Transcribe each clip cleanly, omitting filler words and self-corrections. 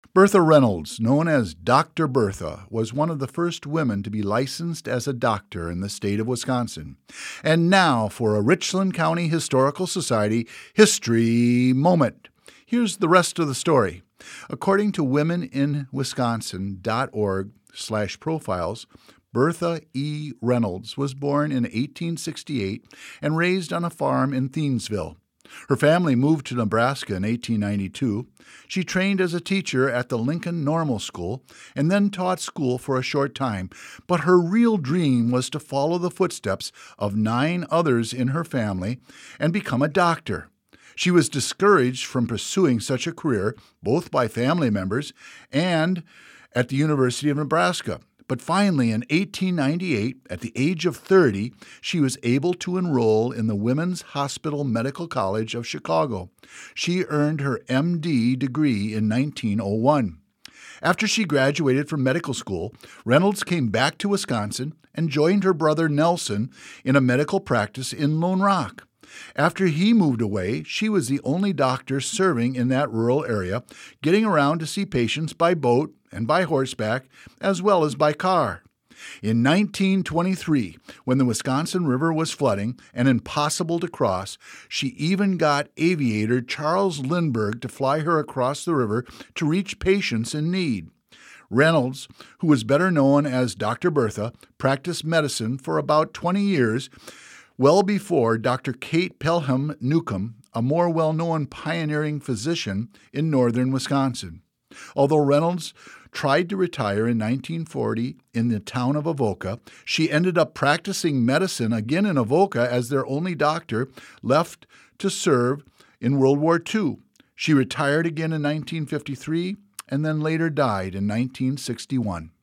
Bertha Reynolds, known as Dr. Bertha, was one of the first women to be licensed as a doctor in the state of Wisconsin. And now for a Richland County Historical Society History Moment. Here's the rest of the story. According to womeninwisconsin.org/profiles, Bertha E. Reynolds was born in 1868 and raised on a farm in Thiensville. Her family moved to Nebraska in 1892. She trained as a teacher at the Lincoln Normal School and then taught school for a short time, but her real dream was to follow the footsteps of 9 others in her family and become a doctor. She was discouraged from pursuing such a career, both by family members and at the University of Nebraska. But finally, in 1898, at the age of 30, she was able to enroll in the Women's Hospital Medical College of Chicago. She earned her MD degree in 1901. After she graduated from medical school, Reynolds came back to Wisconsin and joined her brother Nelson in a medical practice in Lone Rock. After he moved away, she was the only doctor serving in that rural area, getting around to see patients by boat and by horseback, as well as by car. In 1923, when the Wisconsin River was flooding and impossible to cross, she even got aviator Charles Lindbergh to fly her across the river to reach patients in need. Reynolds, who was better known as Dr. Bertha, practiced medicine for about 20 years, well before Dr. Kate Pelham Newcomb, a more well-known pioneering physician in northern Wisconsin. Although Reynolds tried to retire in 1940 in the town of Avoca, she ended up practicing medicine again in Avoca as their only doctor left to serve in World War II. She retired again in 1953 and then later died in 1961.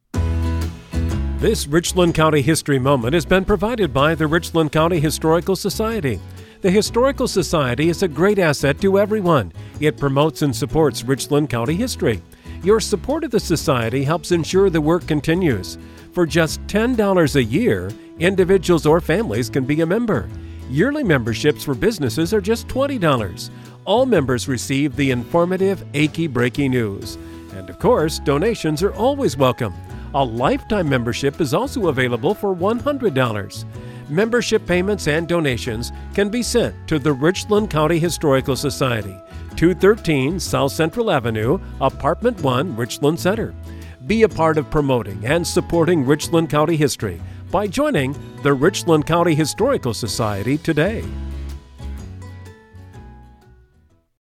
This Richland County History Moment has been provided by the Richland County Historical Society. The Historical Society is a great asset to everyone. It promotes and supports Richland County history. Your support of the Society helps ensure the work continues. For just $10 a year, individuals or families can be a member. Yearly memberships for businesses are just $20. All members receive the informative, achy-breaky news. And of course, donations are always welcome. A lifetime membership is also available for $100. Membership payments and donations can be sent to the Richland County Historical Society, 213 South Central Avenue, Apartment 1, Richland Center. Be a part of promoting and supporting Richland County history by joining the Richland County Historical Society today.